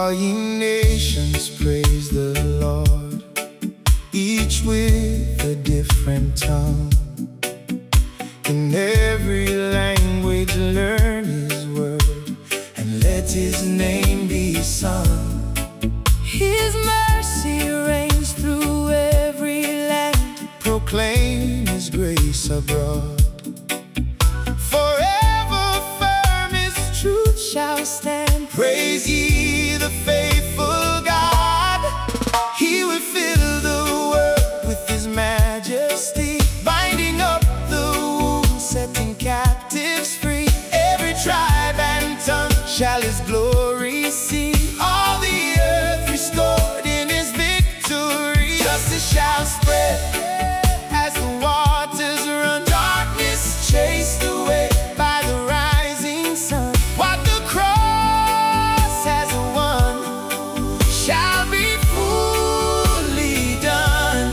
All ye nations praise the Lord, each with a different tongue. In every language learn His word, and let His name be sung. His mercy reigns through every land, proclaim His grace abroad. Forever firm His truth shall stand, praise ye the faithful God. He will fill the world with His majesty, binding up the wounds, setting captives free. Every tribe and tongue shall His glory see, all the earth restored in His victory. Justice shall spread as the waters run, darkness chased away by the rising sun. What the cross has won shall be fully done.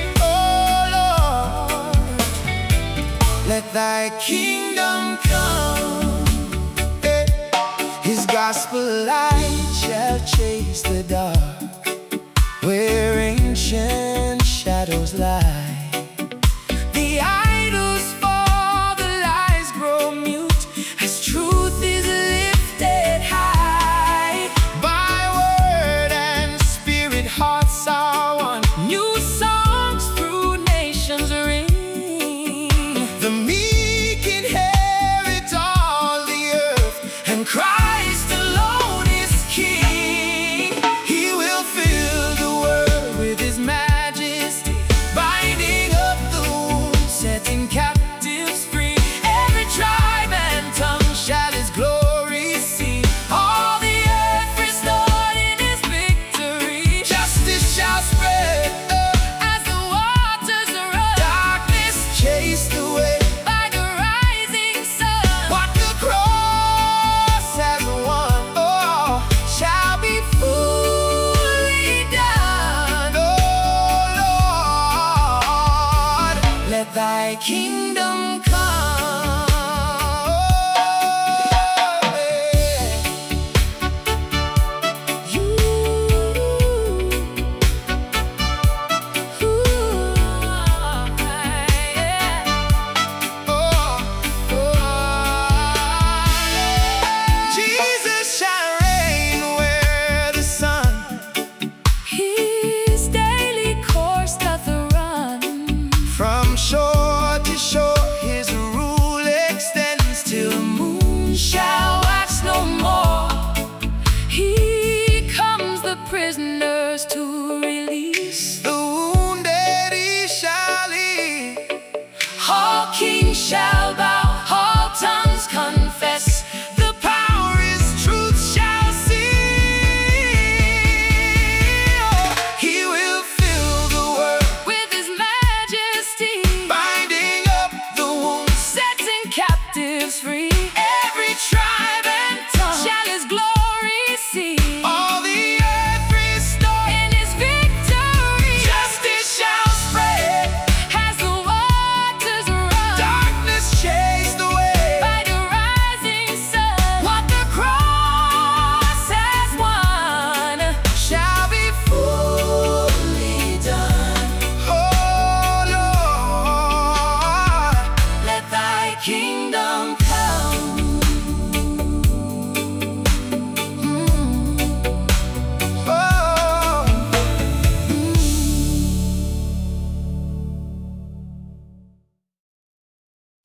Oh Lord, let Thy kingdom come. His gospel light shall chase the dark, where ancient shadows lie. The idols fall, the lies grow mute, as truth is lifted high. By word and spirit hearts are one, new songs through nations ring. The meek inherit all the earth, and Christ alone is King. He will fill the world with His majesty, binding up the wounds, setting captives free. Every tribe and tongue shall His glory see, all the earth restored in His victory. Justice shall spread as the waters run, darkness chased away by the rising sun. What the cross has won, oh, shall be fully done. Oh Lord, let Thy kingdom